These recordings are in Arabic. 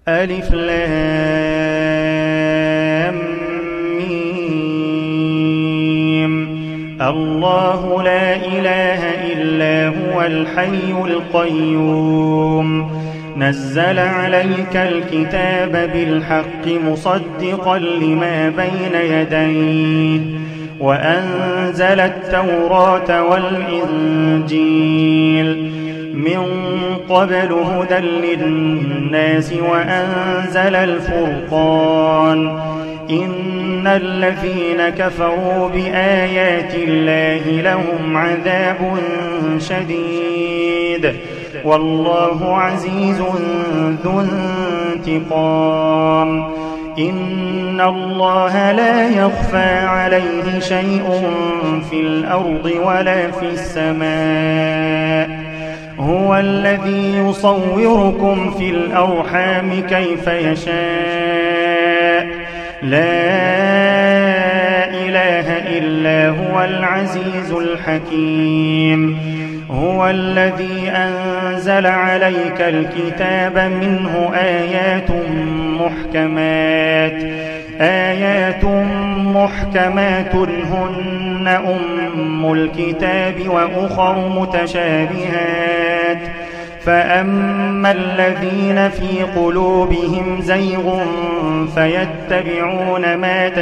ألف لام ميم. الله لا إله إلا هو الحي القيوم نزل عليك الكتاب بالحق مصدقا لما بين يديه وأنزل التوراة والإنجيل من قبل هدى للناس وأنزل الفرقان إن الذين كفروا بآيات الله لهم عذاب شديد والله عزيز ذو انتقام إن الله لا يخفى عليه شيء في الأرض ولا في السماء هو الذي يصوركم في الأرحام كيف يشاء لا إله إلا هو العزيز الحكيم هو الذي أنزل عليك الكتاب منه آيات محكمات هن أم الكتاب وأخر متشابهات فأما الذين في قلوبهم زيغ فيتبعون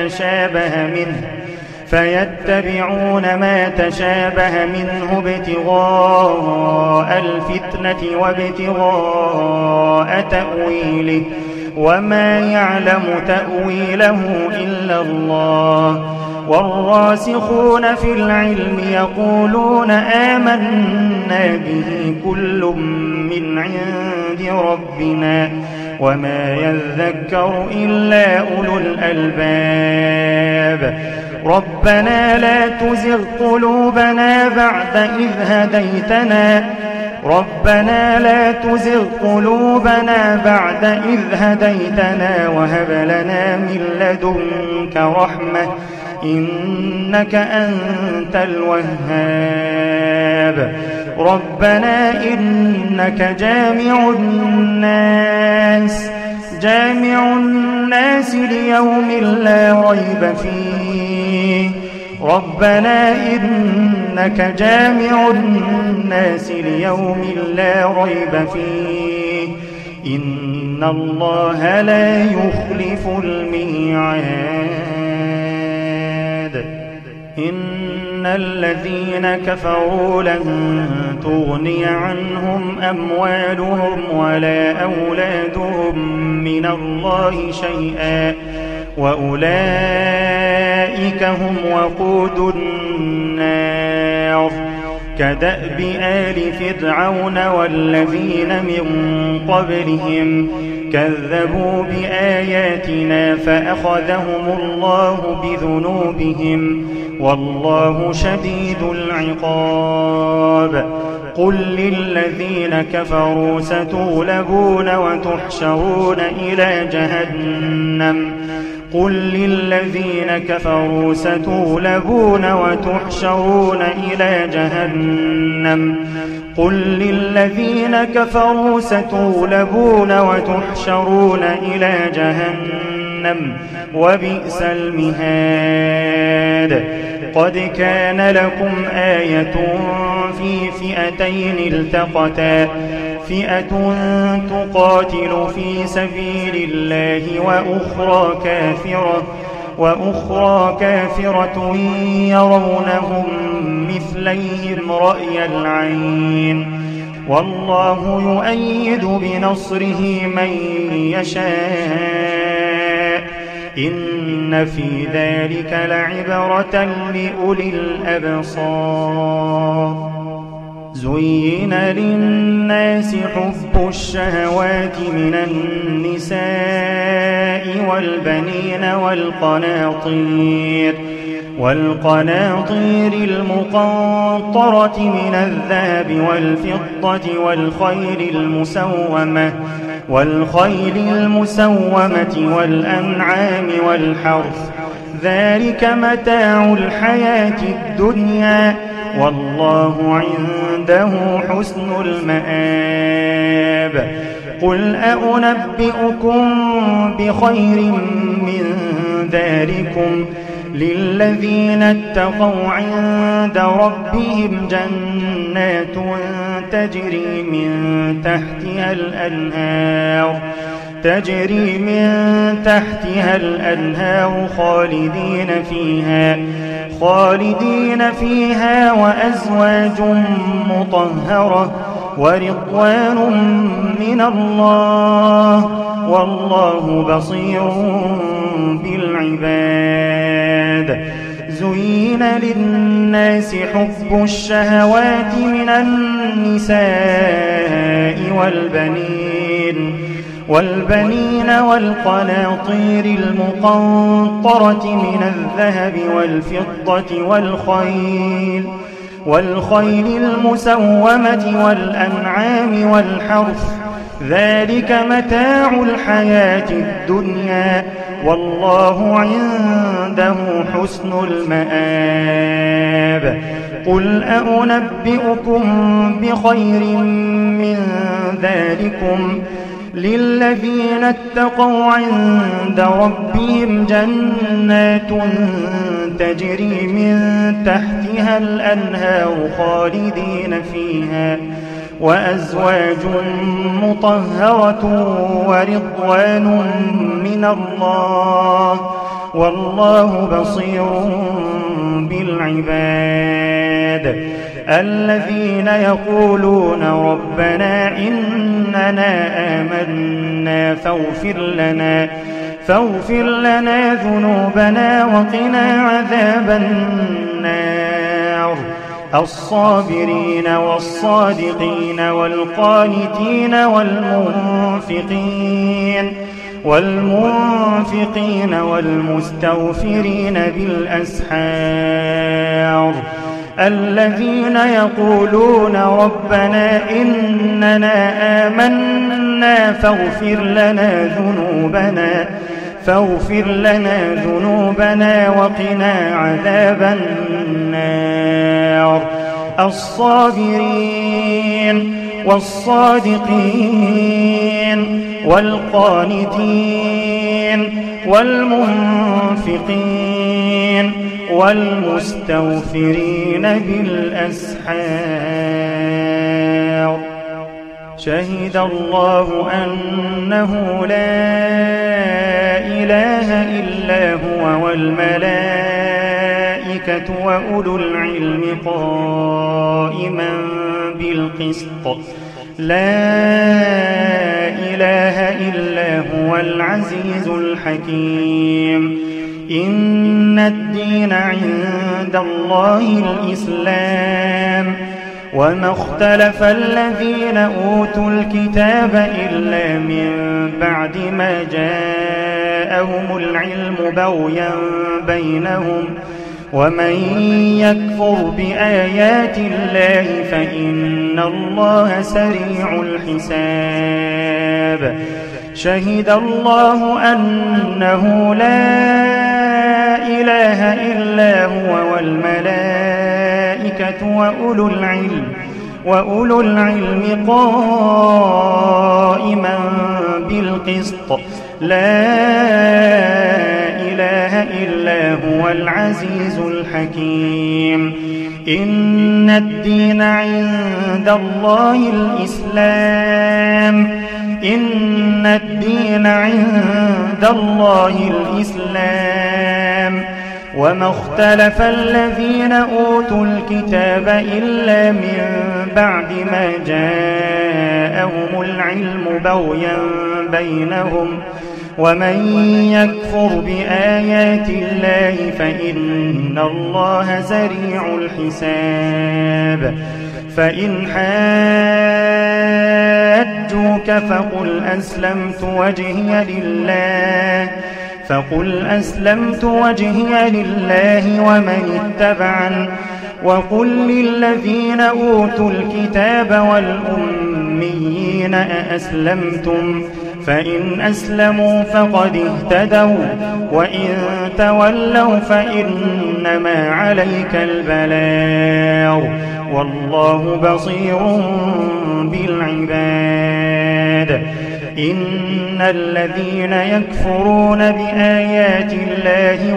ما تشابه منه ابتغاء الفتنة وابتغاء تأويله وما يعلم تأويله إلا الله والراسخون في العلم يقولون آمنا به كل من عند ربنا وما يذكر إلا أولو الألباب ربنا لا تزغ قلوبنا بعد إذ هديتنا وهب لنا من لدنك رحمة إنك أنت الوهاب ربنا إنك جامع الناس ليوم لا ريب فيه ربنا إنك جامع الناس ليوم لا ريب فيه إن الله لا يخلف الميعاد إن الذين كفروا لن تغني عنهم أموالهم ولا أولادهم من الله شيئا وأولئك هم وقود النار كدأب آل فرعون والذين من قبلهم كذبوا بآياتنا فأخذهم الله بذنوبهم والله شديد العقاب قل للذين كفروا ستغلبون وتحشرون إلى جهنم وبئس المهاد قد كان لكم آية في فئتين التقتا فئة تقاتل في سبيل الله وأخرى كافرة يرونهم مثليهم رأي العين والله يؤيد بنصره من يشاء إن في ذلك لعبرة لأولي الأبصار زين للناس حب الشهوات من النساء والبنين والقناطير المقنطرة من الذهب والفضة والخيل المسومة والأنعام والحرث ذلك متاع الحياة الدنيا والله عنده حسن المآب قل أنبئكم بخير من ذلكم للذين اتقوا عند ربهم جنات تجري من تحتها الأنهار خالدين فيها وأزواج مطهرة ورضوان من الله والله بصير بالعباد. زين للناس حب الشهوات من النساء والبنين والقناطير المقنطرة من الذهب والفضة والخيل المسومة والأنعام والحرث ذلك متاع الحياة الدنيا والله عنده حسن المآب. قل أنبئكم بخير من ذلكم للذين اتقوا عند ربهم جنات تجري من تحتها الأنهار خالدين فيها وأزواج مطهرة ورضوان من الله والله بصير بالعباد. الذين يقولون ربنا إننا آمنا فاغفر لنا ذنوبنا وقنا عذاب النار. الصابرين والصادقين والقانتين والمنفقين والمستغفرين بالأسحار. الذين يقولون ربنا إننا آمنا فاغفر لنا ذنوبنا وقنا عذاب النار. الصابرين والصادقين والقانتين والمنفقين والمستغفرين بالأسحار. شهد الله أنه لا إله إلا هو والملائكة وأولو العلم قائما بالقسط. لا إله إلا هو العزيز الحكيم. إن الدين عند الله الإسلام وما اختلف الذين أوتوا الكتاب إلا من بعد ما جاءهم العلم بغيا بينهم ومن يكفر بآيات الله فإن الله سريع الحساب. شهد الله أنه لا إله إلا هو والملائكة وأولو العلم قائما بالقسط. لا إله إلا هو العزيز الحكيم. إن الدين عند الله الإسلام. إن الدين عند الله الإسلام وما اختلف الذين أوتوا الكتاب إلا من بعد ما جاءهم العلم بغيا بينهم ومن يكفر بآيات الله فإن الله سريع الحساب. فإن حاجوك فقل أسلمت وجهي لله ومن اتبعن وقل للذين أوتوا الكتاب والأميين أأسلمتم فإن أسلموا فقد اهتدوا وإن تولوا فإنما عليك البلاغ والله بصير بالعباد. إن الذين يكفرون بآيات الله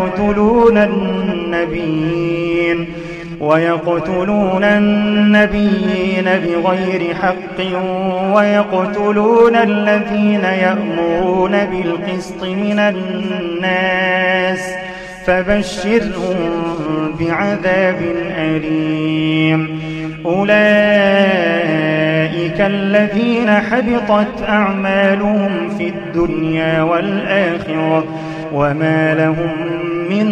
ويقتلون النبيين بغير حق ويقتلون الذين يأمرون بالقسط من الناس فبشرهم بعذاب أليم. أولئك الذين حبطت أعمالهم في الدنيا والآخرة وما لهم من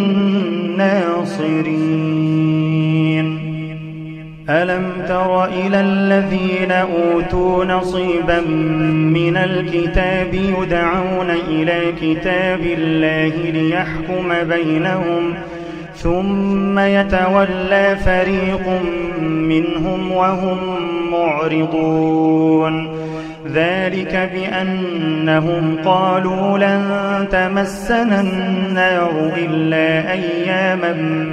ناصرين. ألم تر إلى الذين أوتوا نصيبا من الكتاب يدعون إلى كتاب الله ليحكم بينهم ثم يتولى فريق منهم وهم معرضون. ذلك بأنهم قالوا لن تمسنا النار إلا أياما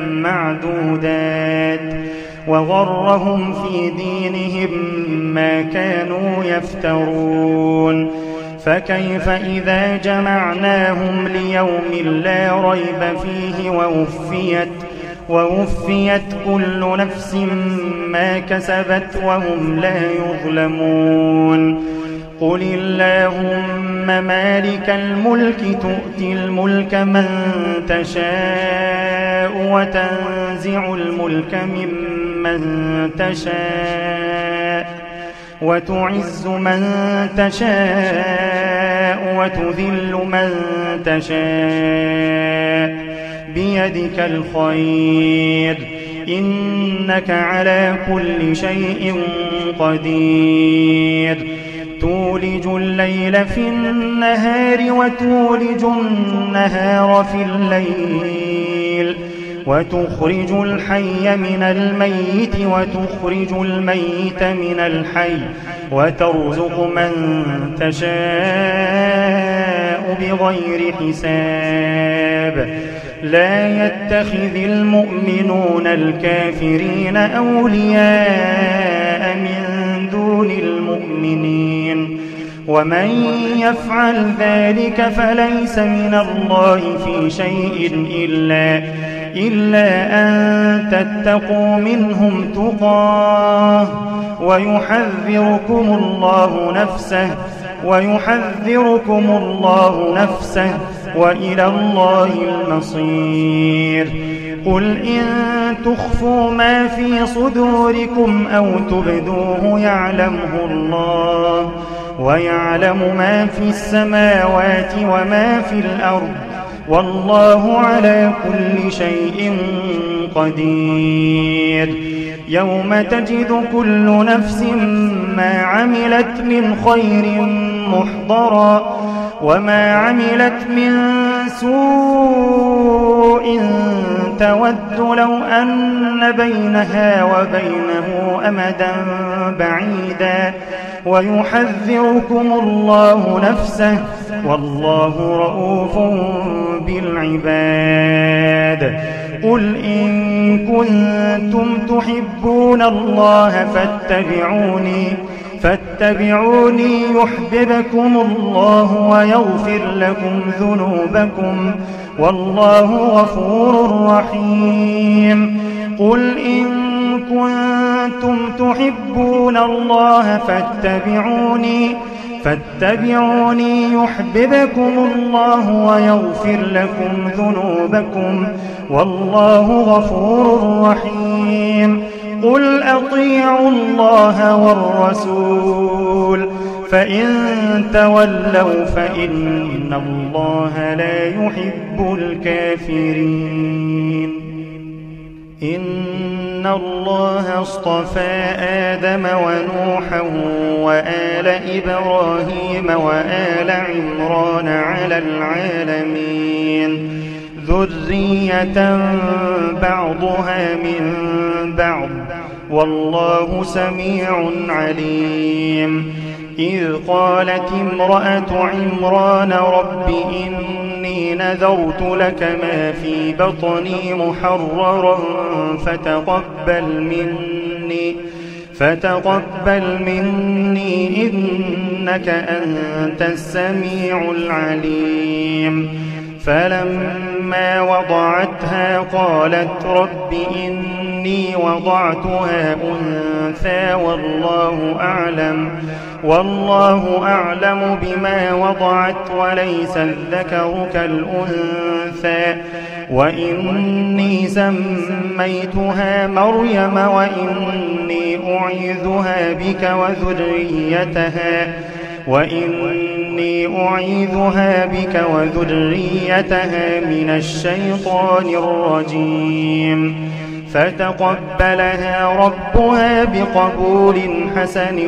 معدودات وغرهم في دينهم ما كانوا يفترون. فكيف إذا جمعناهم ليوم لا ريب فيه ووفيت كل نفس ما كسبت وهم لا يظلمون. قل اللهم مالك الملك تؤتي الملك من تشاء وتنزع الملك ممن تشاء وتعز من تشاء وتذل من تشاء بيدك الخير إنك على كل شيء قدير. تولج الليل في النهار وتولج النهار في الليل وتخرج الحي من الميت وتخرج الميت من الحي وترزق من تشاء بغير حساب. لا يتخذ المؤمنون الكافرين أولياء من دون المؤمنين ومن يفعل ذلك فليس من الله في شيء إلا أن تتقوا منهم تقاه ويحذركم الله نفسه وإلى الله المصير. قل إن تخفوا ما في صدوركم أو تبدوه يعلمه الله ويعلم ما في السماوات وما في الأرض والله على كل شيء قدير. يوم تجد كل نفس ما عملت من خير محضرا وما عملت من سوء تود لو أن بينها وبينه أمدا بعيدا ويحذركم الله نفسه والله رؤوف بالعباد. قل إن كنتم تحبون الله فاتبعوني يحببكم الله ويغفر لكم ذنوبكم والله غفور رحيم. قل إن كنتم تحبون الله فاتبعوني يحببكم الله ويغفر لكم ذنوبكم والله غفور رحيم. قل أطيعوا الله والرسول فإن تولوا فإن الله لا يحب الكافرين. إن الله اصطفى آدم ونوحا وآل إبراهيم وآل عمران على العالمين ذرية بعضها من بعض والله سميع عليم. إذ قالت امرأة عمران رب إني نذرت لك ما في فتقبل مني إنك أنت السميع العليم. فلما وضعتها قالت رب إني وضعتها أنثى والله أعلم بما وضعت وليس الذكر كالأنثى وإني سميتها مريم وإني أعيذها بك وذريتها من الشيطان الرجيم. فتقبلها ربها بقبول حسن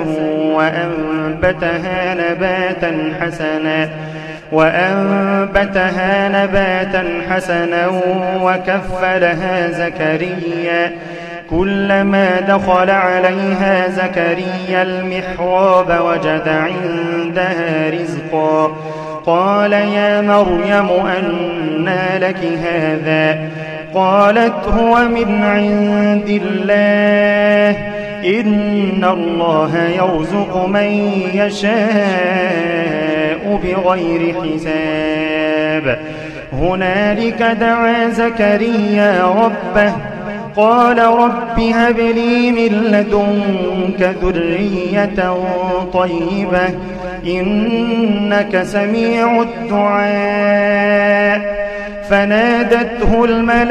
وأنبتها نباتا حسنا وكفلها زكريا. كلما دخل عليها زكريا المحراب وجد عندها رزقا قال يا مريم أنى لك هذا؟ قالت هو من عند الله إن الله يرزق من يشاء بغير حساب. هنالك دعا زكريا ربه قال رب هب لي من لدنك ذرية طيبة إنك سميع الدعاء. فنادته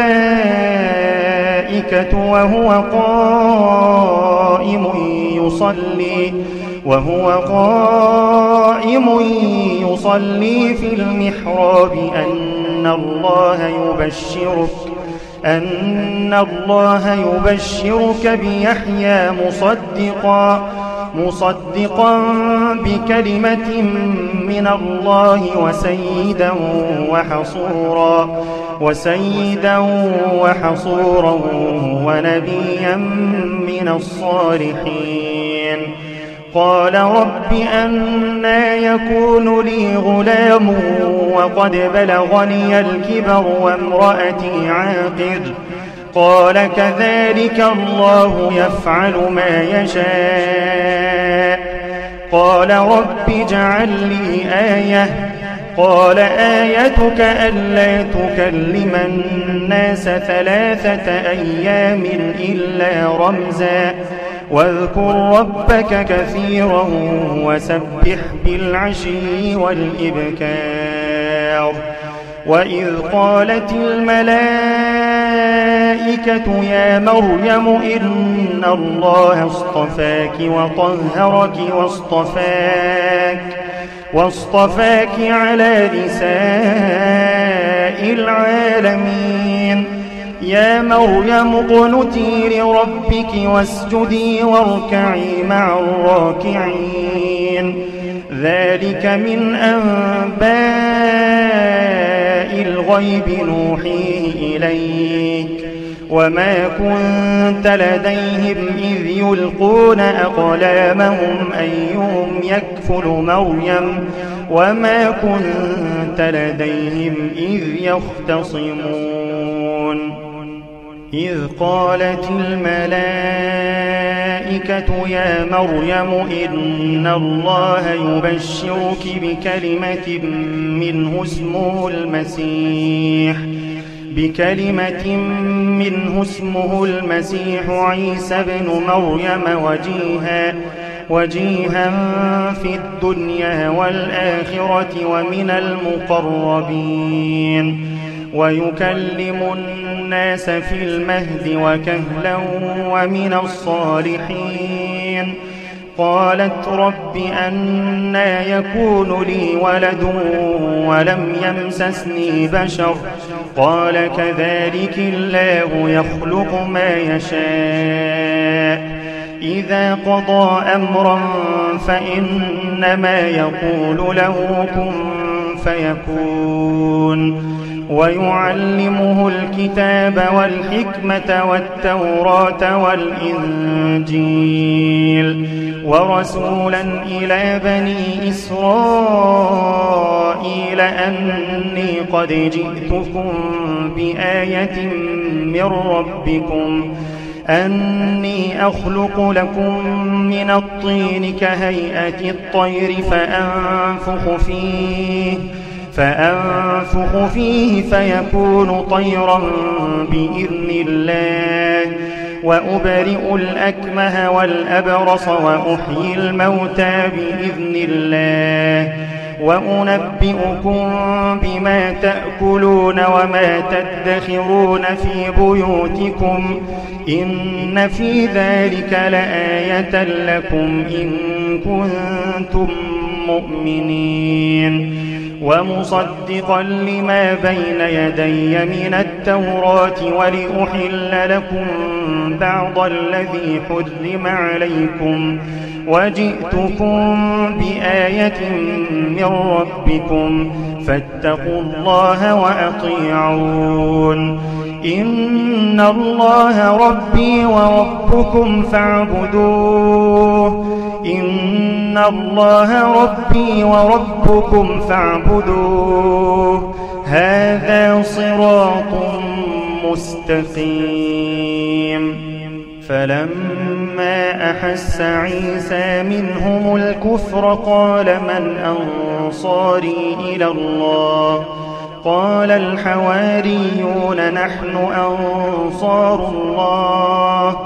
الملائكة وهو قائم يصلي في المحراب أن الله يبشرك بيحيى مصدقا بكلمة من الله وسيدا وحصورا ونبيا من الصالحين. قال رب أنى يكون لي غلام وقد بلغني الكبر وامرأتي عاقر؟ قال كذلك الله يفعل ما يشاء. قال رب اجعل لي آية. قال آيتك ألا تكلم الناس 3 أيام إلا رمزا واذكر ربك كثيرا وسبح بالعشي والإبكار. وإذ قالت الملائكة يا مريم إن الله اصطفاك وطهرك واصطفاك على نساء العالمين. يا مريم اقنتي لربك واسجدي واركعي مع الراكعين. ذلك من أنباء الغيب نوحيه إليك وما كنت لديهم إذ يلقون أقلامهم أيهم يكفل مريم وما كنت لديهم إذ يختصمون. إذ قالت الملائكة يا مريم إن الله يبشرك بكلمة منه اسمه المسيح عيسى بن مريم وجيها في الدنيا والآخرة ومن المقربين ويكلم الناس في المهد وكهلا ومن الصالحين. قالت رب أنى يكون لي ولد ولم يمسسني بشر قال كذلك الله يخلق ما يشاء إذا قضى أمرا فإنما يقول له كن فيكون. ويعلمه الكتاب والحكمة والتوراة والإنجيل ورسولا إلى بني إسرائيل أني قد جئتكم بآية من ربكم أني أخلق لكم من الطين كهيئة الطير فأنفخ فيه فيكون طيرا بإذن الله، وأبرئ الأكمه والأبرص وأحيي الموتى بإذن الله، وأنبئكم بما تأكلون وما تدخرون في بيوتكم، إن في ذلك لآية لكم إن كنتم مؤمنين. ومصدقا لما بين يدي من التوراة ولأحل لكم بعض الذي حرم عليكم، وجئتكم بآية من ربكم فاتقوا الله وأطيعون. إن الله ربي وربكم فاعبدوه، إن الله ربي وربكم فاعبدوه، هذا صراط مستقيم. فلما أحس عيسى منهم الكفر قال من أنصاري إلى الله؟ قال الحواريون نحن أنصار الله،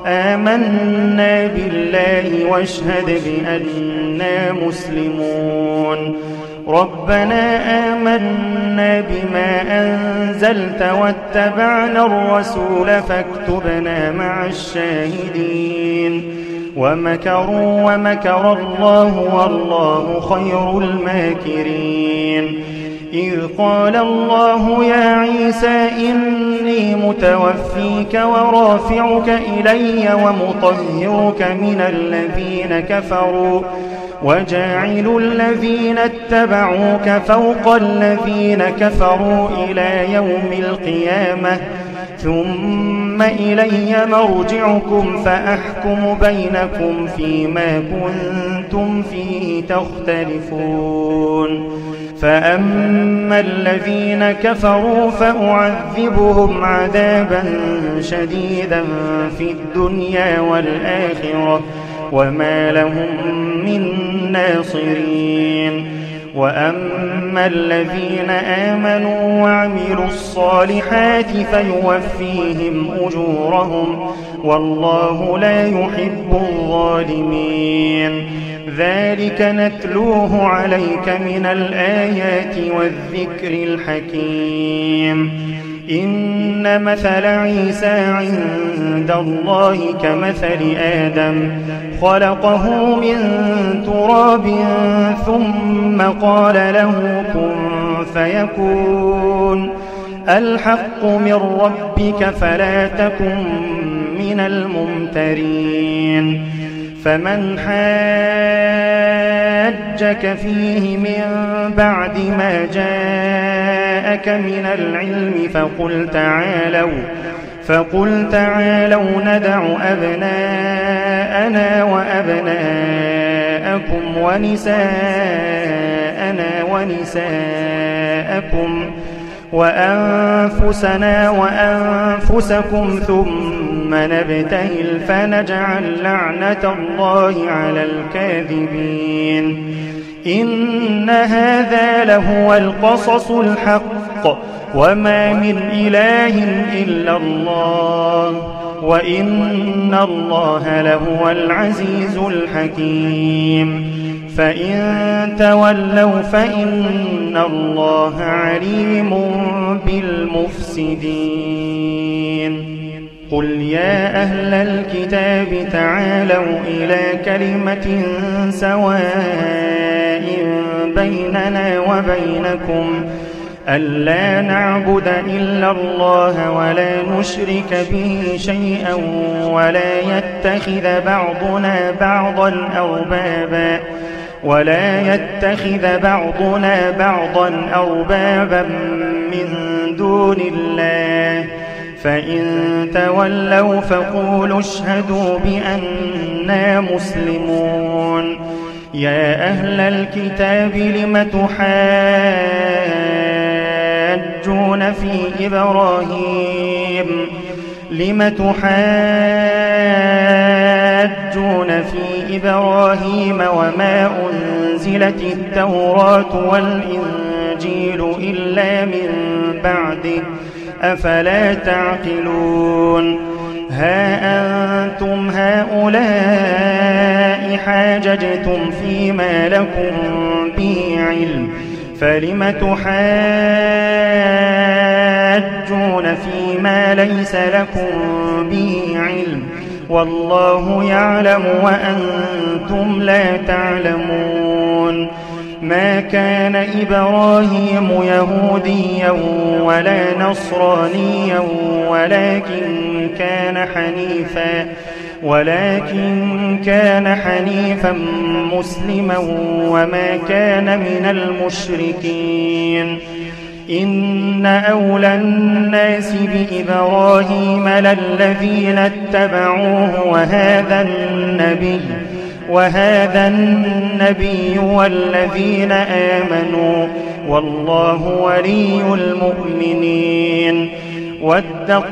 آمنا بالله واشهد بأننا مسلمون. ربنا آمنا بما أنزلت واتبعنا الرسول فاكتبنا مع الشاهدين. ومكروا ومكر الله والله خير الماكرين. إذ قال الله يا عيسى إني متوفيك ورافعك إلي ومطهرك من الذين كفروا وجاعل الذين اتبعوك فوق الذين كفروا إلى يوم القيامة، ثم إلي مرجعكم فأحكم بينكم فيما كنتم فيه تختلفون. فأما الذين كفروا فأعذبهم عذابا شديدا في الدنيا والآخرة وما لهم من ناصرين. وأما الذين آمنوا وعملوا الصالحات فيوفيهم أجورهم والله لا يحب الظالمين. ذلك نتلوه عليك من الآيات والذكر الحكيم. إن مثل عيسى عند الله كمثل آدم خلقه من تراب ثم قال له كن فيكون. الحق من ربك فلا تكن من الممترين. فمن حاجك فيه من بعد ما جاءك من العلم فقل تعالوا ندع أبناءنا وأبناءكم ونساءنا ونساءكم وأنفسنا وأنفسكم ثم نبتهل فنجعل لعنة الله على الكاذبين. إن هذا لهو القصص الحق وما من إله إلا الله وإن الله لهو العزيز الحكيم. فإن تولوا فإن الله عليم بالمفسدين. قل يا أهل الكتاب تعالوا إلى كلمة سواء بيننا وبينكم ألا نعبد إلا الله ولا نشرك به شيئا ولا يتخذ بعضنا أربابا من دون الله. فإن تولوا فقولوا اشهدوا بأننا مسلمون. يا أهل الكتاب لم تحاجون في إبراهيم لم تحاجون في إبراهيم وما أنزلت التوراة والإنجيل إلا من بعده أفلا تعقلون ها أنتم هؤلاء حاججتم فيما لكم به علم فلم تحاجون فيما ليس لكم به علم والله يعلم وأنتم لا تعلمون ما كان إبراهيم يهوديا ولا نصرانيا ولكن كان حنيفا مسلما وما كان من المشركين إن أولى الناس بإبراهيم للذين اتبعوه وهذا النبي والذين آمنوا والله ولي المؤمنين ودت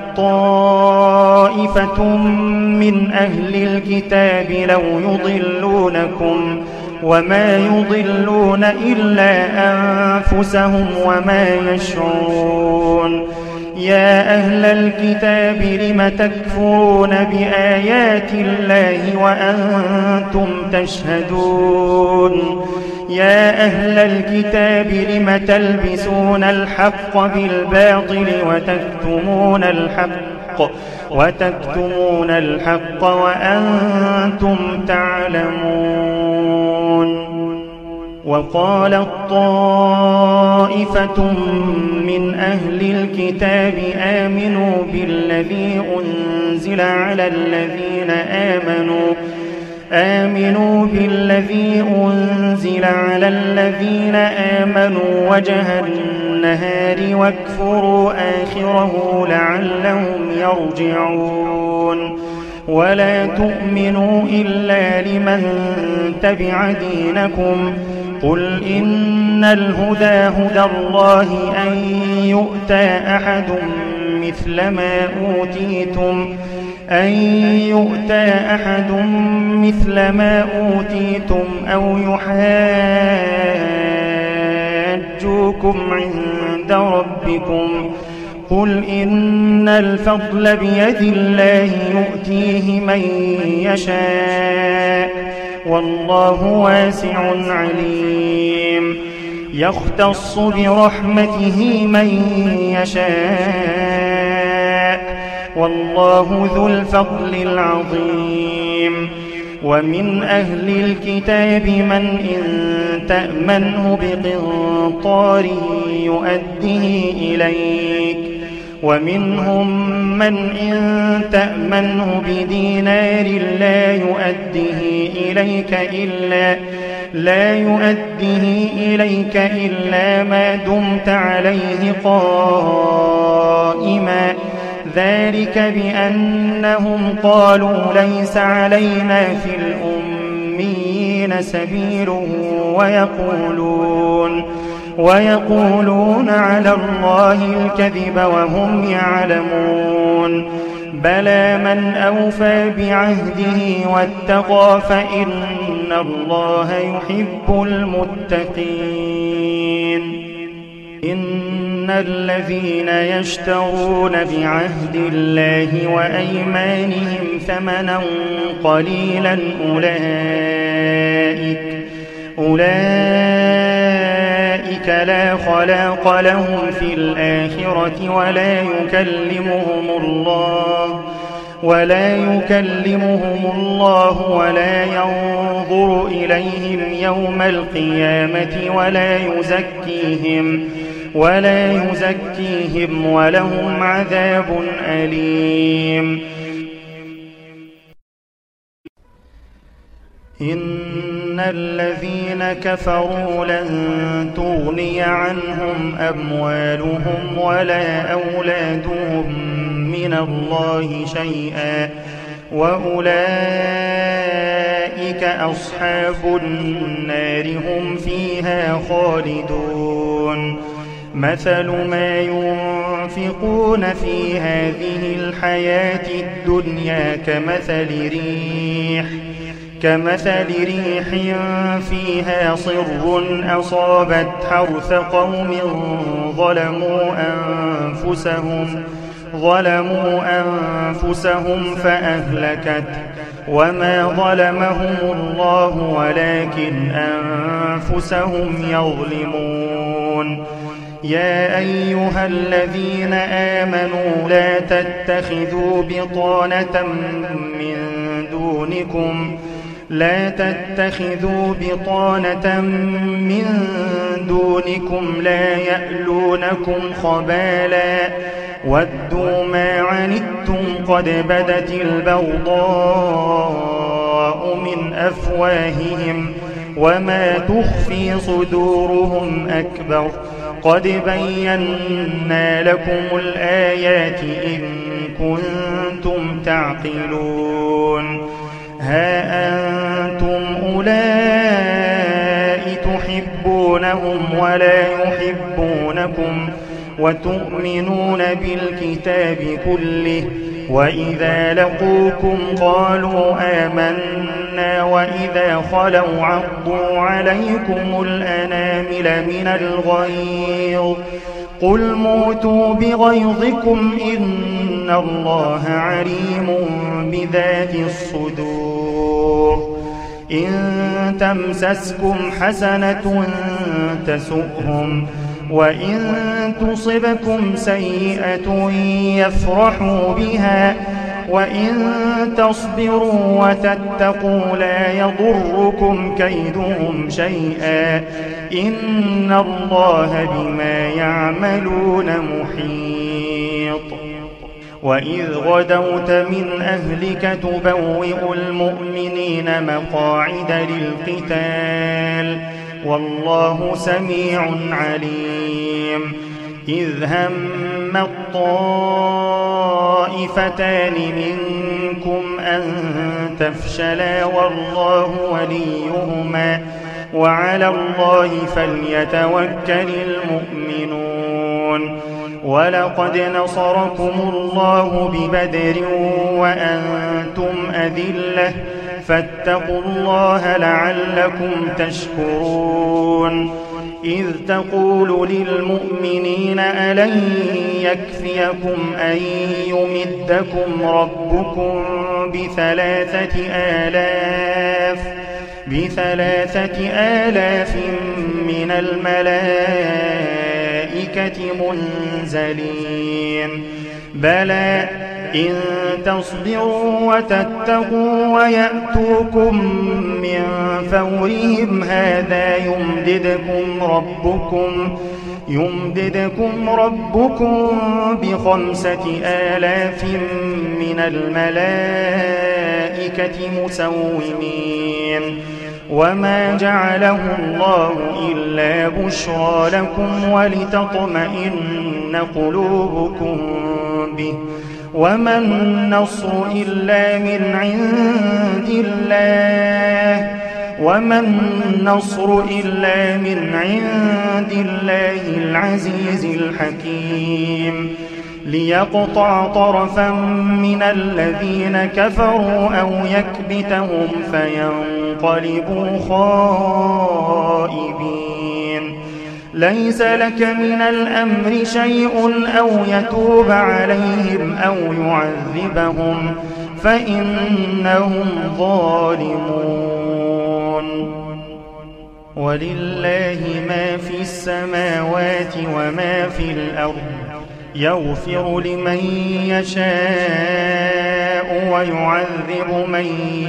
طائفة من أهل الكتاب لو يضلونكم وما يضلون إلا أنفسهم وما يشعرون يا أهل الكتاب لم تكفرون بآيات الله وأنتم تشهدون يا أهل الكتاب لم تلبسون الحق بالباطل وتكتمون الحق وأنتم تعلمون وقالت طائفة من أهل الكتاب آمنوا بالذي أنزل على الذين آمنوا وجه النهار واكفروا آخره لعلهم يرجعون ولا تؤمنوا إلا لمن تبع دينكم قل إن الهدى هدى الله أن يؤتى أحد مثل ما أوتيتم أو يحاجوكم عند ربكم قل إن الفضل بيد الله يؤتيه من يشاء والله واسع عليم يختص برحمته من يشاء والله ذو الفضل العظيم ومن أهل الكتاب من إن تأمنه بقنطار يؤديه إليك ومنهم من إن تأمنه بدينار لا يؤديه إليك إلا ما دمت عليه قائما ذلك بأنهم قالوا ليس علينا في الأميين سبيل ويقولون على الله الكذب وهم يعلمون بلى من أوفى بعهده واتقى فإن الله يحب المتقين إن الذين يشترون بعهد الله وأيمانهم ثمنا قليلا أولئك لا خلاق لهم في الآخرة ولا يكلمهم الله ولا ينظر إليهم يوم القيامة ولا يزكيهم ولهم عذاب أليم إن الذين كفروا لن تغني عنهم أموالهم ولا أولادهم من الله شيئا وأولئك أصحاب النار هم فيها خالدون مثل ما ينفقون ينفقون في هذه الحياة الدنيا كمثل ريح فيها صر أصابت حرث قوم ظلموا أنفسهم فأهلكت وما ظلمهم الله ولكن أنفسهم يظلمون. يا أيها الذين آمنوا لا تتخذوا بطانة من دونكم لا يألونكم خبالا ودوا ما عنتم قد بدت البغضاء من أفواههم وما تخفي صدورهم أكبر قد بينا لكم الآيات إن كنتم تعقلون. ها أنتم أولئك تحبونهم ولا يحبونكم وتؤمنون بالكتاب كله وإذا لقوكم قالوا آمنا وإذا خلوا عضوا عليكم الأنامل من الغيظ قل موتوا بغيظكم إن الله عليم بذات الصدور. إن تمسسكم حسنة تسؤهم وإن تصبكم سيئة يفرحوا بها وإن تصبروا وتتقوا لا يضركم كيدهم شيئا إن الله بما يعملون محيط. وإذ غدوت من أهلك تبوئ المؤمنين مقاعد للقتال والله سميع عليم. إذ هم الطائفتان منكم أن تفشلا والله وليهما وعلى الله فليتوكل المؤمنون. ولقد نصركم الله ببدر وأنتم أذلة فاتقوا الله لعلكم تشكرون. إذ تقول للمؤمنين ألن يكفيكم أن يمدكم ربكم ب3,000 من الملائكة منزلين بلى إن تصبروا وتتقوا ويأتوكم من فورهم هذا يمددكم ربكم ب5,000 من الملائكة مسومين وما جعله الله إلا بشرى لكم ولتطمئن قلوبكم به وما النصر إلا من عند الله العزيز الحكيم. ليقطع طرفا من الذين كفروا أو يكبتهم فينقلبوا خائبين. ليس لك من الأمر شيء أو يتوب عليهم أو يعذبهم فإنهم ظالمون. ولله ما في السماوات وما في الأرض يغفر لمن يشاء ويعذب من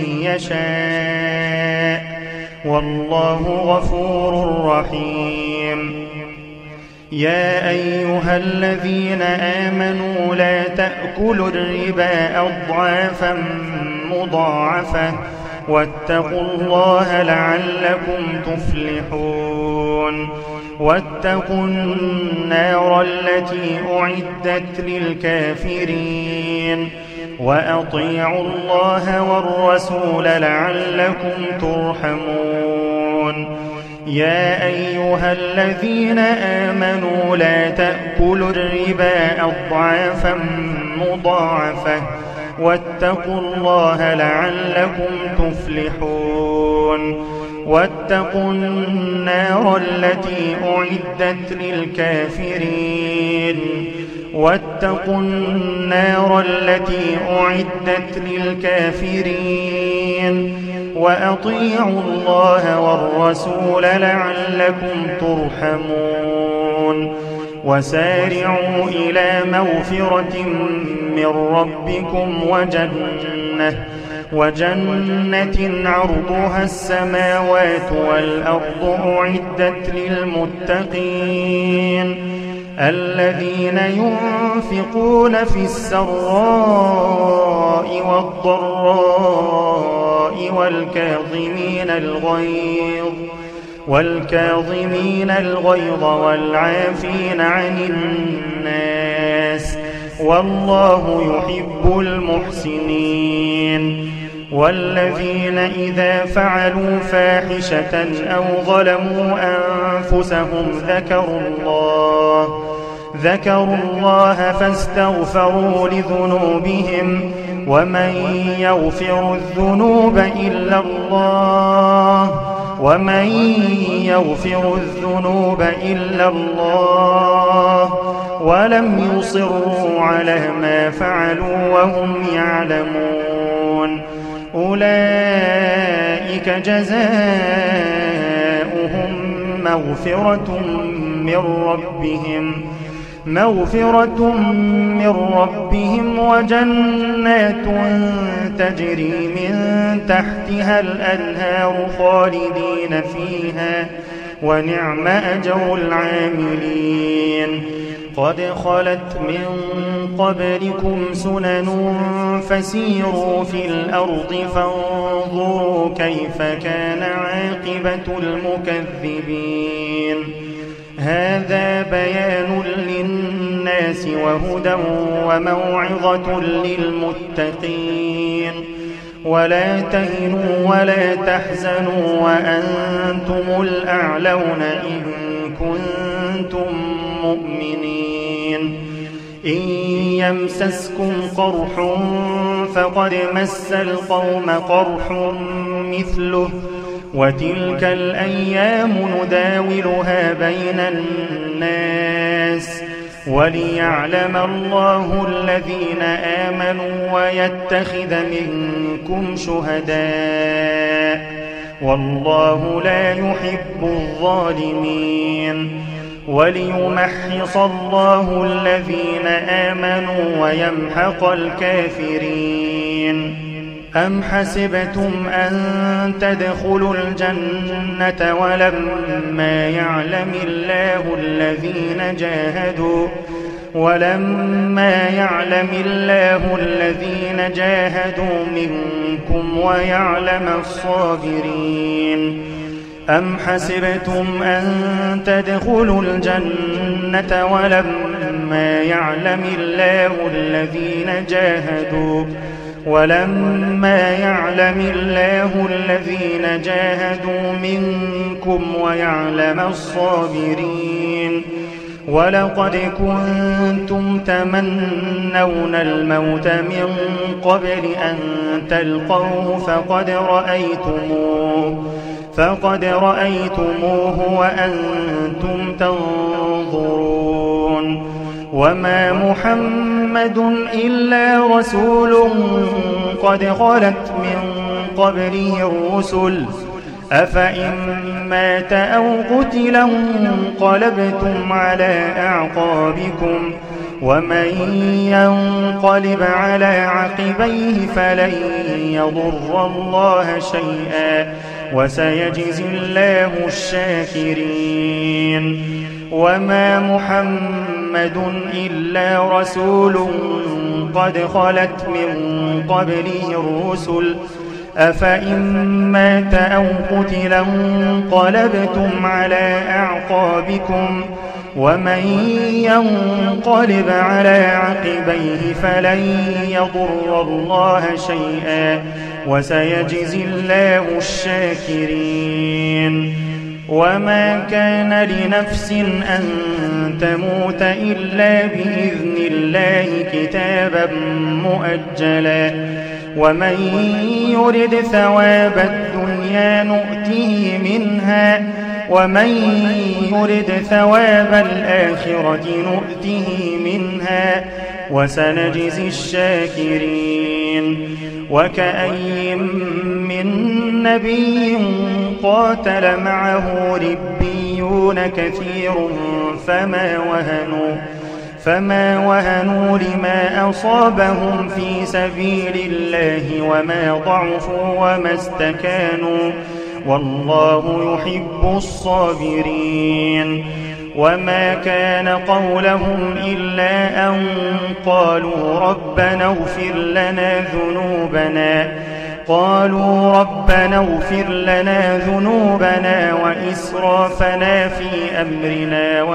يشاء والله غفور رحيم. يا أيها الذين آمنوا لا تأكلوا الربا أضعافا مضاعفة واتقوا الله لعلكم تفلحون. واتقوا النار التي أعدت للكافرين وأطيعوا الله والرسول لعلكم ترحمون. يا أيها الذين آمنوا لا تأكلوا الربا أضعافا مضاعفة واتقوا الله لعلكم تفلحون واتقوا النار التي أعدت للكافرين واتقوا النار التي أعدت للكافرين وأطيعوا الله والرسول لعلكم ترحمون وسارعوا إلى مغفرة من ربكم وجنة عرضها السماوات والأرض أعدت للمتقين الذين ينفقون في السراء والضراء والكاظمين الغيظ والعافين عن الناس والله يحب المحسنين والذين إذا فعلوا فاحشة أو ظلموا أنفسهم ذكروا الله فاستغفروا لذنوبهم ومن يغفر الذنوب إلا الله ولم يصروا على ما فعلوا وهم يعلمون أولئك جزاؤهم مغفرة من ربهم وجنات تجري من تحتها الأنهار خالدين فيها ونعم أجر العاملين قد خلت من قبلكم سنن فسيروا في الأرض فانظروا كيف كان عاقبة المكذبين هذا بيان للناس وهدى وموعظة للمتقين ولا تهنوا ولا تحزنوا وأنتم الأعلون إن كنتم مؤمنين إن يمسسكم قرح فقد مس القوم قرح مثله وتلك الأيام نداولها بين الناس وليعلم الله الذين آمنوا ويتخذ منكم شهداء والله لا يحب الظالمين وليمحص الله الذين آمنوا ويمحق الكافرين أم حسبتم أن تدخلوا الجنة ولما يعلم الله الذين جاهدوا منكم ويعلم الصابرين أم حسبتم أن تدخلوا الجنة ولما يعلم الله الذين جاهدوا منكم ويعلم الصابرين ولقد كنتم تمنون الموت من قبل أن تلقوه فقد رأيتموه وأنتم تنظرون وما محمد إلا رسول قد خلت من قبله الرسل أفإن مات أو قتل انقلبتم على أعقابكم ومن ينقلب على عقبيه فلن يضر الله شيئا وسيجزي الله الشاكرين وما محمد إلا رسول قد خلت من قبله الرسل أفإن مات أو قتل انقلبتم على أعقابكم ومن ينقلب على عقبيه فلن يضر الله شيئا وسيجزي الله الشاكرين وما كان لنفس أن تموت إلا بإذن الله كتابا مؤجلا ومن يرد ثواب الدنيا نؤته منها ومن يرد ثواب الآخرة نؤته منها وسنجزي الشاكرين وكأي من نبي قاتل معه ربيون كثير فما وهنوا لما أصابهم في سبيل الله وما ضعفوا وما استكانوا والله يحب الصابرين وما كان قولهم إلا أن قالوا ربنا اغفر لنا ذنوبنا وإسرافنا في أمرنا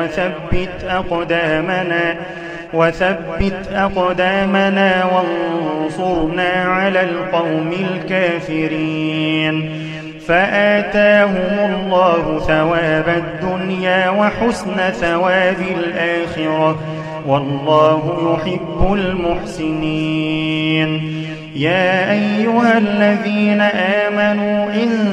وثبت أقدامنا وانصرنا على القوم الكافرين فآتاهم الله ثواب الدنيا وحسن ثواب الآخرة والله يحب المحسنين يا أيها الذين آمنوا إن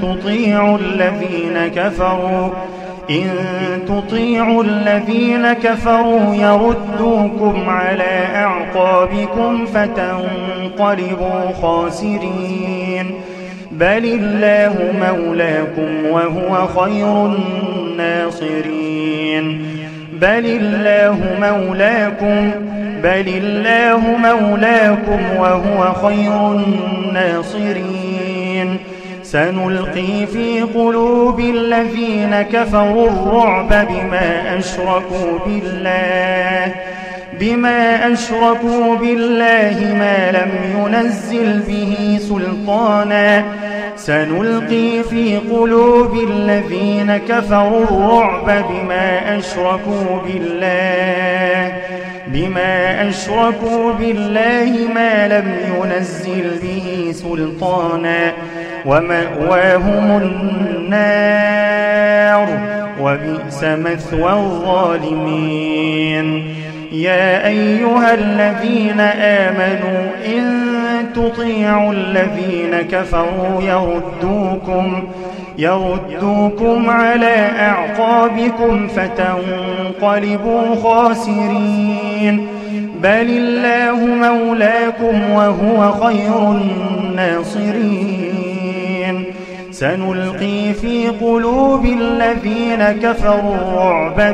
تطيعوا الذين كفروا يردوكم على أعقابكم فتنقلبوا خاسرين بل الله مولاكم وهو خير الناصرين بل الله مولاكم وهو خير الناصرين سنلقي في قلوب الذين كفروا الرعب بما أشركوا بالله ما لم ينزل به سلطانا سنلقي في قلوب الذين كفروا الرعب بما أشركوا بالله ما لم ينزل به سلطانا ومأواهم النار وبئس مثوى الظالمين يا أيها الذين آمنوا إن تطيعوا الذين كفروا يردوكم على أعقابكم فتنقلبوا خاسرين بل الله مولاكم وهو خير الناصرين سنلقي في قلوب الذين كفروا الرعب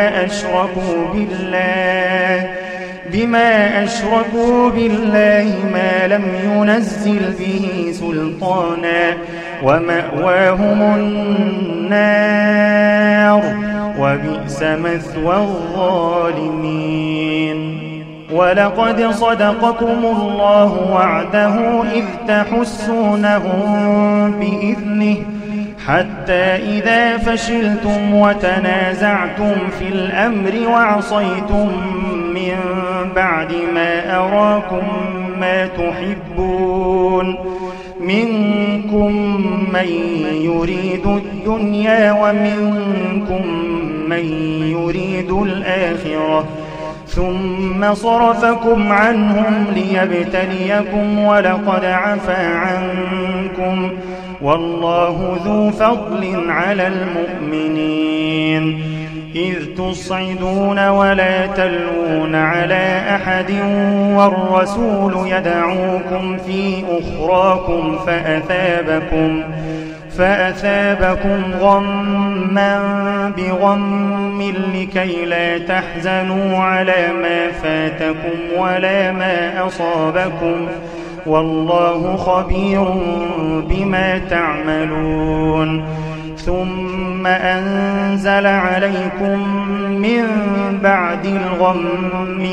بما أشركوا بالله ما لم ينزل به سلطانا ومأواهم النار وبئس مثوى الظالمين ولقد صدقكم الله وعده إذ تحسونهم بإذنه حتى إذا فشلتم وتنازعتم في الأمر وعصيتم من بعد ما أراكم ما تحبون منكم من يريد الدنيا ومنكم من يريد الآخرة ثم صرفكم عنهم ليبتليكم ولقد عفا عنكم والله ذو فضل على المؤمنين إذ تصعدون ولا تلوون على أحد والرسول يدعوكم في أخراكم فأثابكم غما بغم لكي لا تحزنوا على ما فاتكم ولا ما أصابكم والله خبير بما تعملون ثم أنزل عليكم من بعد الغم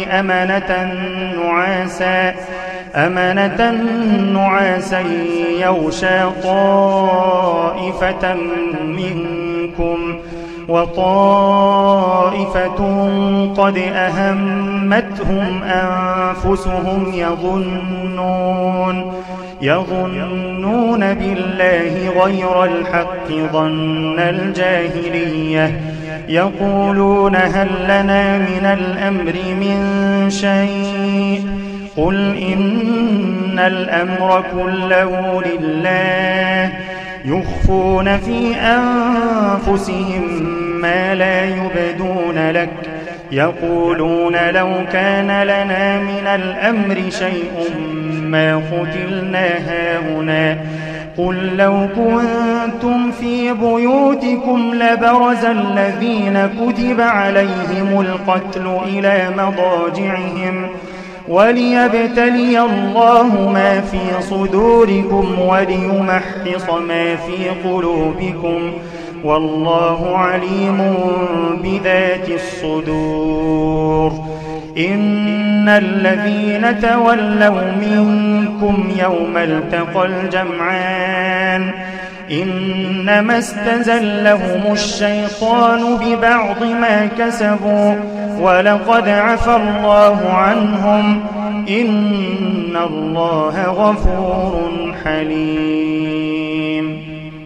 أمنة نعاسا يغشى طائفة منكم وطائفة قد أهمتهم أنفسهم يظنون بالله غير الحق ظن الجاهلية يقولون هل لنا من الأمر من شيء قل إن الأمر كله لله يخفون في أنفسهم ما لا يبدون لك يقولون لو كان لنا من الأمر شيء ما قتلنا هاهنا قل لو كنتم في بيوتكم لبرز الذين كتب عليهم القتل إلى مضاجعهم وليبتلي الله ما في صدوركم وليمحص ما في قلوبكم والله عليم بذات الصدور إن الذين تولوا منكم يوم التقى الجمعان إنما استزلهم الشيطان ببعض ما كسبوا ولقد عفى الله عنهم إن الله غفور حليم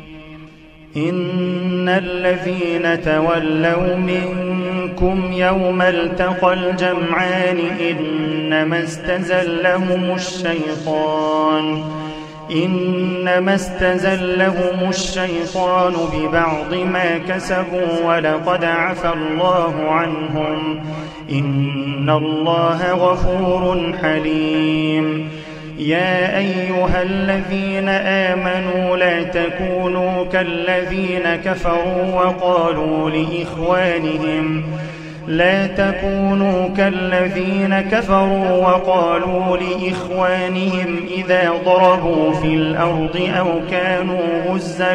إن الذين تولوا منكم يوم التقى الجمعان إنما استزلهم الشيطان ببعض ما كسبوا ولقد عفى الله عنهم إن الله غفور حليم يا أيها الذين آمنوا لا تكونوا كالذين كفروا وقالوا لإخوانهم إذا ضربوا في الأرض أو كانوا غزا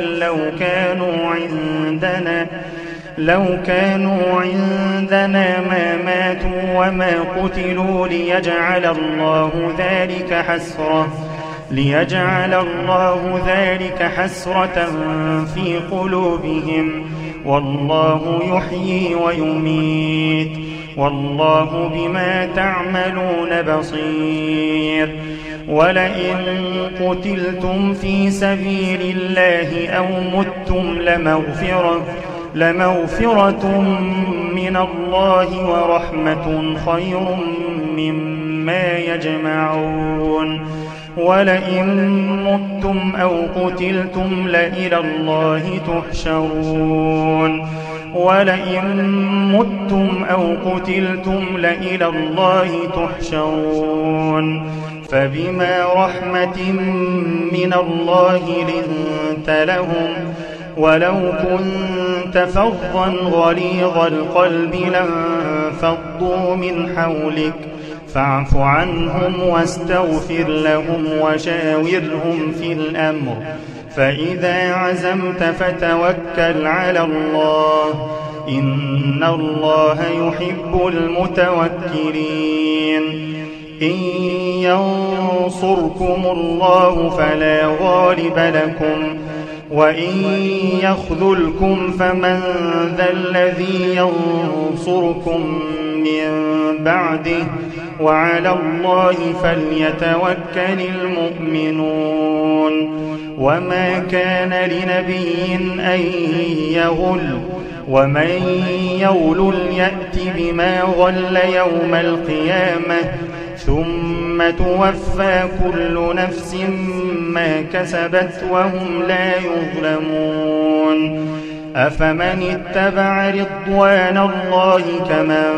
لو كانوا عندنا ما ماتوا وما قتلوا ليجعل الله ذلك حسرة في قلوبهم والله يحيي ويميت والله بما تعملون بصير ولئن قتلتم في سبيل الله أو متم لمغفرة من الله ورحمة خير مما يجمعون ولئن متم أو قتلتم لإلى الله تحشرون فبما رحمة من الله لنت لهم ولو كنت فظا غليظ القلب لانفضوا من حولك فاعف عنهم واستغفر لهم وشاورهم في الأمر فإذا عزمت فتوكل على الله إن الله يحب المتوكلين إن ينصركم الله فلا غالب لكم وإن يخذلكم فمن ذا الذي ينصركم من بعده وعلى الله فليتوكل المؤمنون وما كان لنبي أن يغل ومن يغل يأت بما غل يوم القيامة ثم توفى كل نفس ما كسبت وهم لا يظلمون أفمن اتبع رضوان الله كمن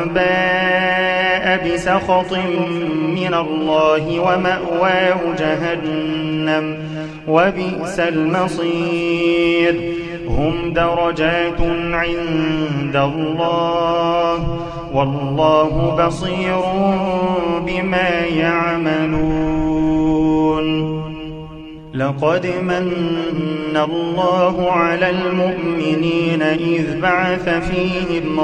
باء بسخط من الله ومأواه جهنم وبئس المصير هم درجات عند الله والله بصير بما يعملون لقد من الله على المؤمنين إذ بعث فيهم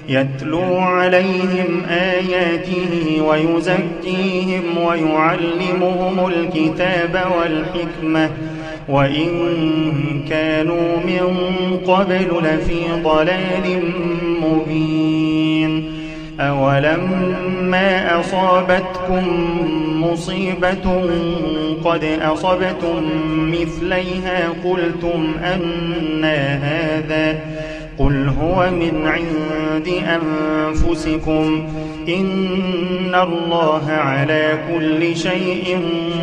يتلو عليهم آياته ويزكيهم ويعلمهم الكتاب والحكمة وإن كانوا من قبل لفي ضلال مبين. أولما أصابتكم مصيبة قد أصبتم مثليها قلتم أنى هذا قل هو من عند أنفسكم إن الله على كل شيء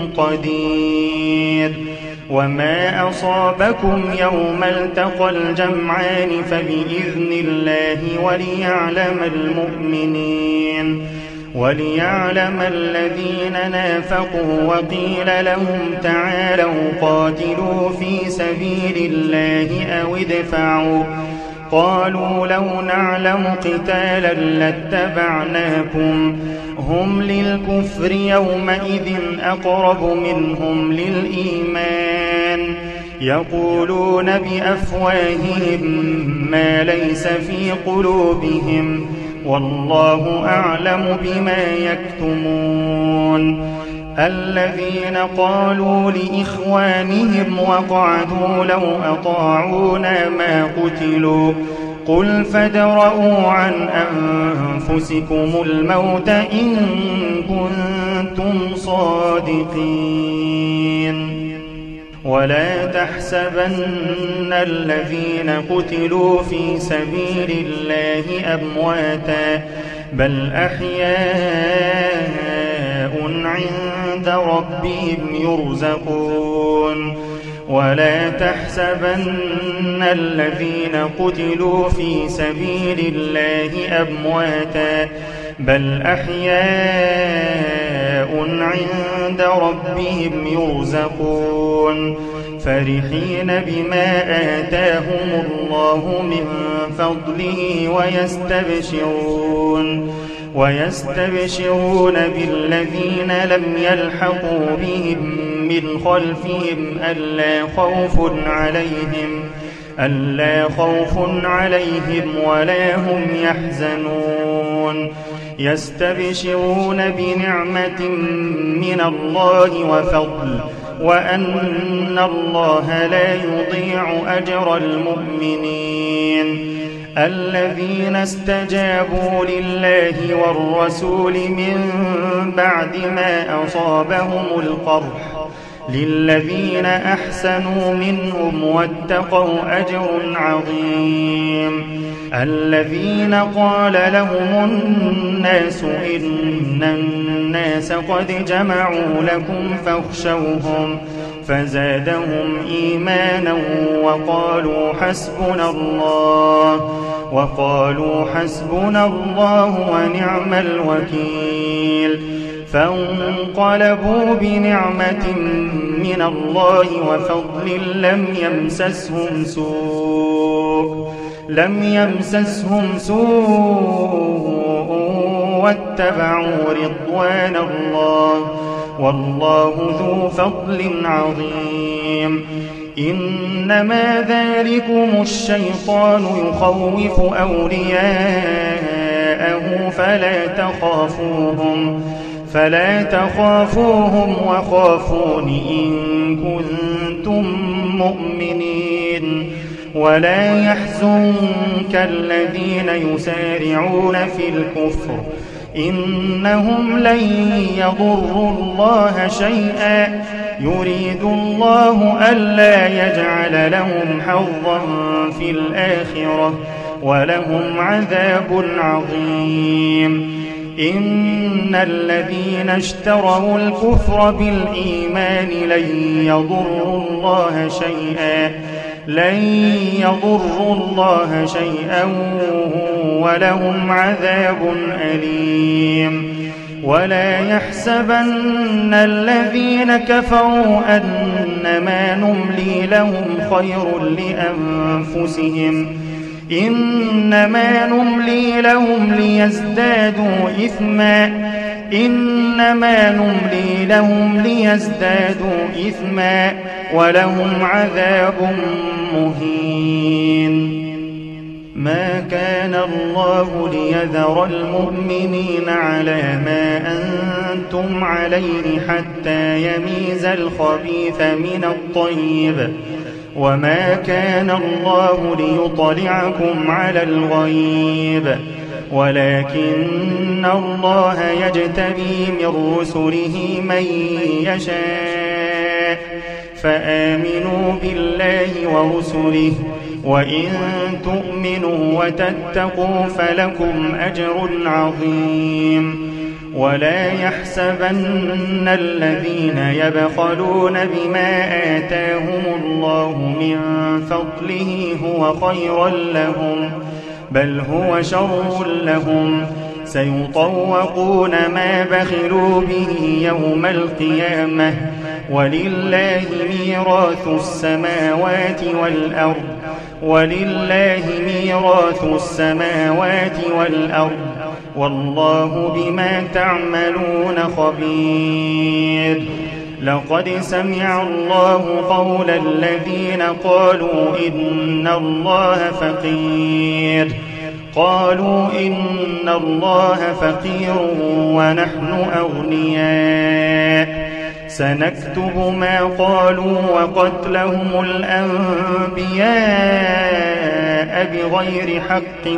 قدير. وما أصابكم يوم التقى الجمعان فبإذن الله وليعلم الذين نافقوا وقيل لهم تعالوا قاتلوا في سبيل الله أو ادفعوا قالوا لو نعلم قتالا لاتبعناكم هم للكفر يومئذ أقرب منهم للإيمان يقولون بأفواههم ما ليس في قلوبهم والله أعلم بما يكتمون. الذين قالوا لإخوانهم وقعدوا لو أطاعونا ما قتلوا قل فادرءوا عن أنفسكم الموت إن كنتم صادقين. ولا تحسبن الذين قتلوا في سبيل الله أمواتا بل أحياء عند ربهم يرزقون. ولا تحسبن الذين قتلوا في سبيل الله أمواتا بل أحياء عند ربهم يرزقون فرحين بما آتاهم الله من فضله ويستبشرون بالذين لم يلحقوا بهم من خلفهم ألا خوف عليهم ولا هم يحزنون. يستبشرون بنعمة من الله وفضل وأن الله لا يضيع أجر المؤمنين. الذين استجابوا لله والرسول من بعد ما أصابهم القرح للذين أحسنوا منهم واتقوا أجر عظيم. الذين قال لهم الناس إن الناس قد جمعوا لكم فاخشوهم فزادهم إيمانا وقالوا حسبنا الله ونعم الوكيل. فانقلبوا بنعمة من الله وفضل لم يمسسهم سوء واتبعوا رضوان الله والله ذو فضل عظيم. إنما ذلكم الشيطان يخوف أولياءه فلا تخافوهم وخافون إن كنتم مؤمنين. ولا يحزنك الذين يسارعون في الكفر إنهم لن يضروا الله شيئا يريد الله ألا يجعل لهم حظا في الآخرة ولهم عذاب عظيم. إن الذين اشتروا الكفر بالإيمان لن يضروا الله شيئا ولهم عذاب أليم. ولا يحسبن الذين كفروا أنما نملي لهم خير لأنفسهم إنما نملي لهم ليزدادوا إثما ولهم عذاب مهين. ما كان الله ليذر المؤمنين على ما أنتم عليه حتى يميز الخبيث من الطيب، وما كان الله ليطلعكم على الغيب، ولكن الله يجتبي من رسله من يشاء، فآمنوا بالله ورسله، وإن تؤمنوا وتتقوا فلكم أجر عظيم. ولا يحسبن الذين يبخلون بما آتاهم الله من فضله هو خيرا لهم، بل هو شر لهم، سيطوقون ما بخلوا به يوم القيامة، ولله ميراث السماوات والأرض، ولله ميراث السماوات والأرض، والله بما تعملون خبير. لقد سمع الله قول الذين قالوا إن الله فقير ونحن أغنياء، سنكتب ما قالوا وقتلهم الأنبياء بغير حق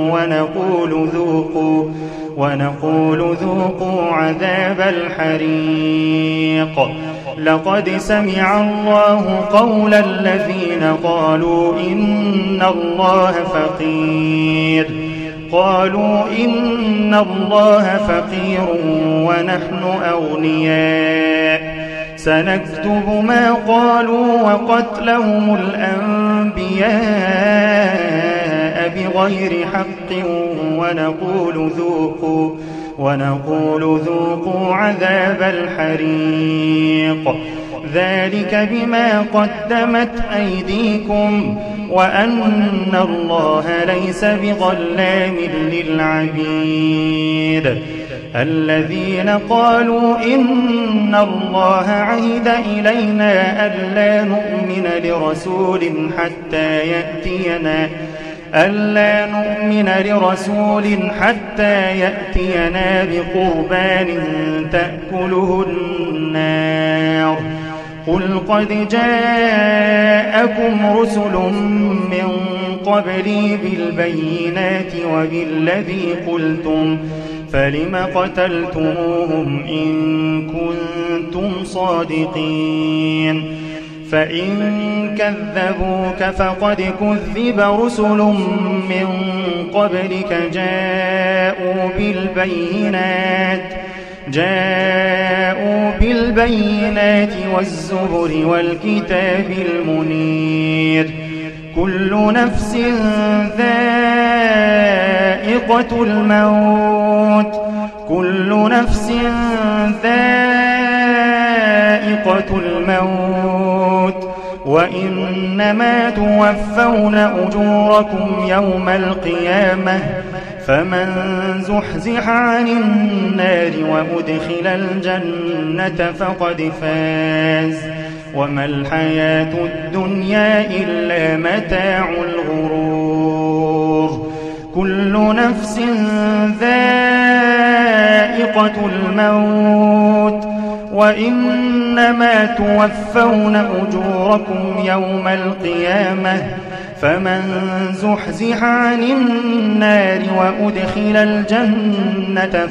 ونقول ذوقوا عذاب الحريق. لقد سمع الله قول الذين قالوا إن الله فقير ونحن أغنياء، سنكتب ما قالوا وقتلهم الأنبياء بغير حق ونقول ذوقوا عذاب الحريق. ذلك بما قدمت أيديكم وأن الله ليس بظلام للعبيد. الذين قالوا إن الله عهد إلينا ألا نؤمن لرسول حتى يأتينا بقربان تأكله النار. قل قد جاءكم رسل من قبلي بالبينات وبالذي قلتم، فلم قتلتموهم إن كنتم صادقين؟ فإن كذبوك فقد كذب رسل من قبلك جاءوا بالبينات والزبر والكتاب المنير. كل نفس ذائقة الموت، وإنما توفون أجوركم يوم القيامة، فمن زحزح عن النار وأدخل الجنة فقد فاز، وما الحياة الدنيا إلا متاع الغرور. كل نفس ذائقة الموت، وإنما توفون أجوركم يوم القيامة، فمن زحزح عن النار وأدخل الجنة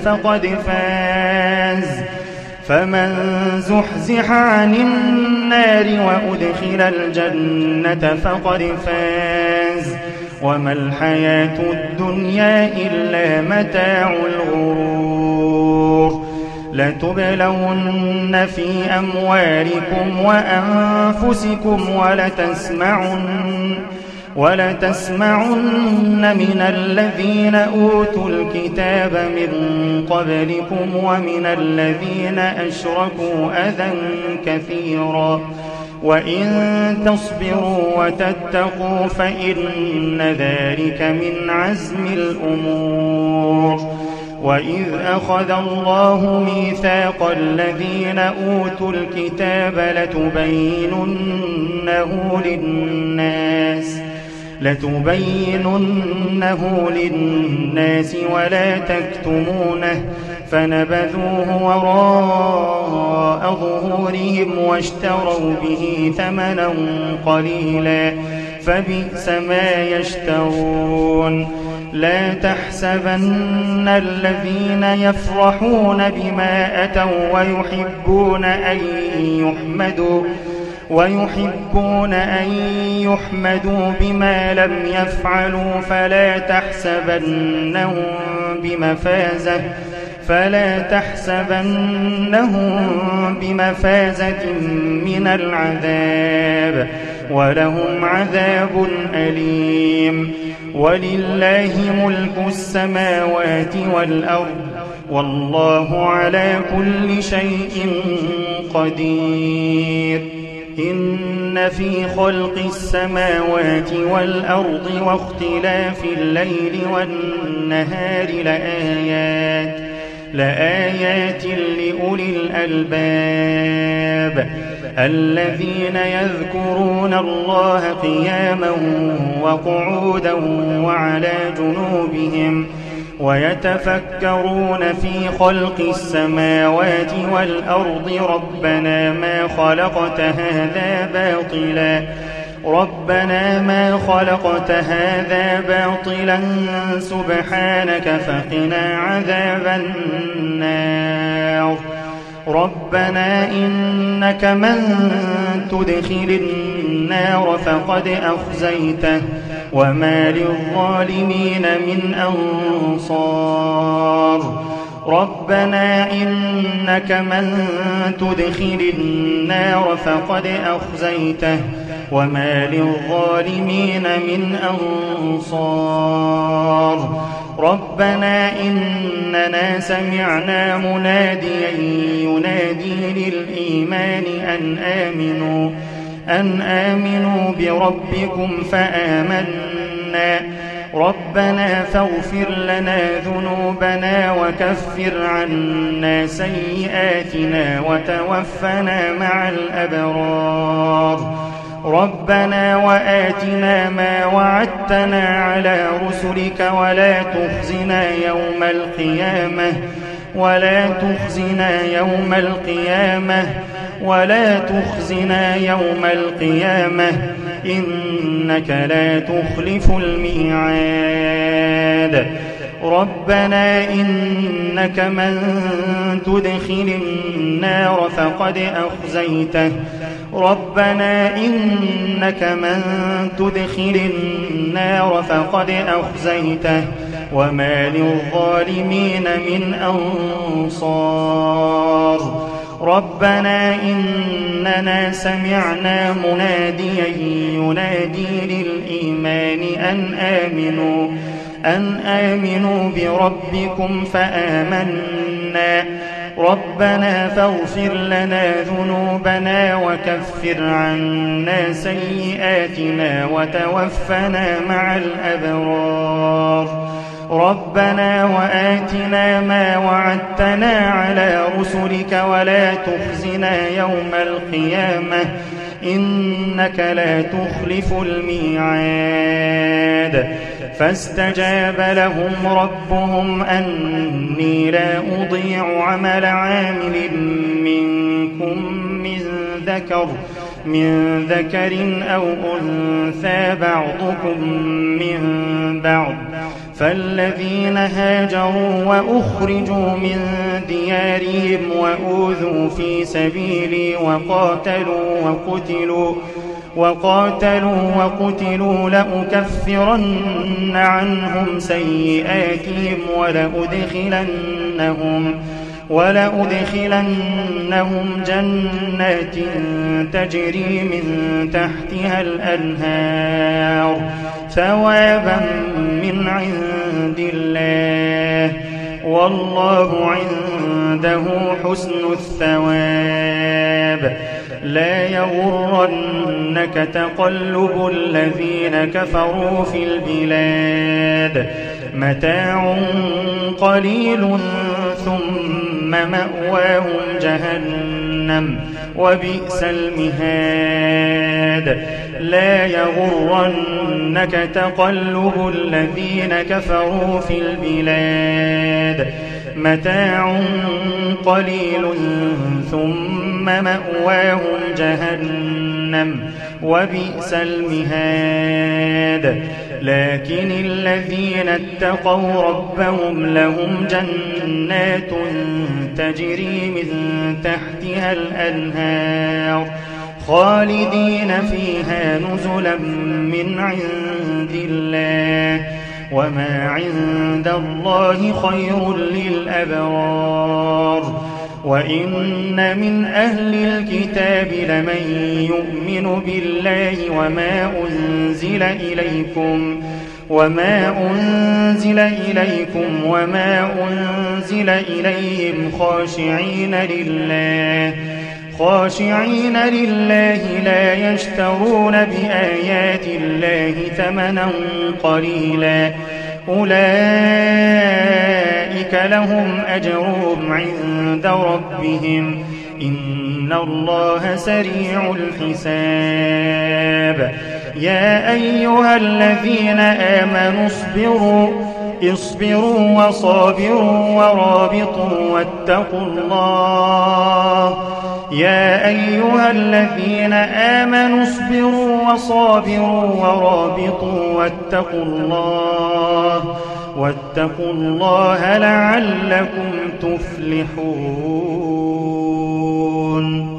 فقد فاز، وما الحياة الدنيا إلا متاع الغرور. لتبلون في أموالكم وأنفسكم ولتسمعن من الذين أوتوا الكتاب من قبلكم ومن الذين أشركوا أذى كثيرا، وإن تصبروا وتتقوا فإن ذلك من عزم الأمور. وإذ أخذ الله ميثاق الذين أوتوا لتبيننه للناس ولا تكتمونه فنبذوه وراء ظهورهم واشتروا به ثمنا قليلا فبئس ما يشترون لا تحسبن الذين يفرحون بما أتوا ويحبون أن يحمدوا بما لم يفعلوا فلا تحسبنهم بمفازة من العذاب ولهم عذاب أليم ولله ملك السماوات والأرض والله على كل شيء قدير إن في خلق السماوات والأرض واختلاف الليل والنهار لآيات لأولي الألباب الذين يذكرون الله قياما وقعودا وعلى جنوبهم ويتفكرون في خلق السماوات والأرض ربنا ما خلقت هذا باطلا سبحانك فقنا عذاب النار ربنا إنك من تدخل النار فقد أخزيته وما للظالمين من أنصار ربنا إنك من تدخل النار فقد أخزيته وما للظالمين من أنصار ربنا إننا سمعنا مناديا ينادي للإيمان أن آمنوا بربكم فآمنا ربنا فاغفر لنا ذنوبنا وكفر عنا سيئاتنا وتوفنا مع الأبرار ربنا وآتنا ما وعدتنا على رسلك ولا تخزنا يوم القيامة إنك لا تخلف الميعاد ربنا إنك من تدخل النار فقد أخزيته ربنا إنك من تدخل النار فقد أخزيته وما للظالمين من أنصار ربنا إننا سمعنا مناديا ينادي للإيمان أن آمنوا بربكم فآمنا ربنا فاغفر لنا ذنوبنا وكفر عنا سيئاتنا وتوفنا مع الأبرار ربنا وآتنا ما وعدتنا على رسلك ولا تخزنا يوم القيامة إنك لا تخلف الميعاد فاستجاب لهم ربهم أني لا أضيع عمل عامل منكم من ذكر أو أنثى بعضكم من بعض فالذين هاجروا وأخرجوا من ديارهم وأوذوا في سبيلي وقاتلوا لأكفرن عنهم سيئاتهم ولأدخلنهم جنات تجري من تحتها الأنهار ثوابا من عند الله والله عنده حسن الثواب لا يغرنك تقلب الذين كفروا في البلاد متاع قليل ثم مأواهم جهنم وبئس المهاد لا يغرنك تقلب الذين كفروا في البلاد متاع قليل ثم مأواهم جهنم وبئس المهاد لكن الذين اتقوا ربهم لهم جنات تجري من تحتها الأنهار خالدين فيها نزلا من عند الله وما عند الله خير للأبرار وإن من أهل الكتاب لمن يؤمن بالله وما أنزل إليكم وما أنزل إليهم خاشعين لله لا يشترون بآيات الله ثمنا قليلا أولئك لهم أجرهم عند ربهم إن الله سريع الحساب يا أيها الذين آمنوا اصبروا وصابروا ورابطوا واتقوا الله يا أيها الذين آمنوا اصبروا وصابروا ورابطوا واتقوا الله لعلكم تفلحون.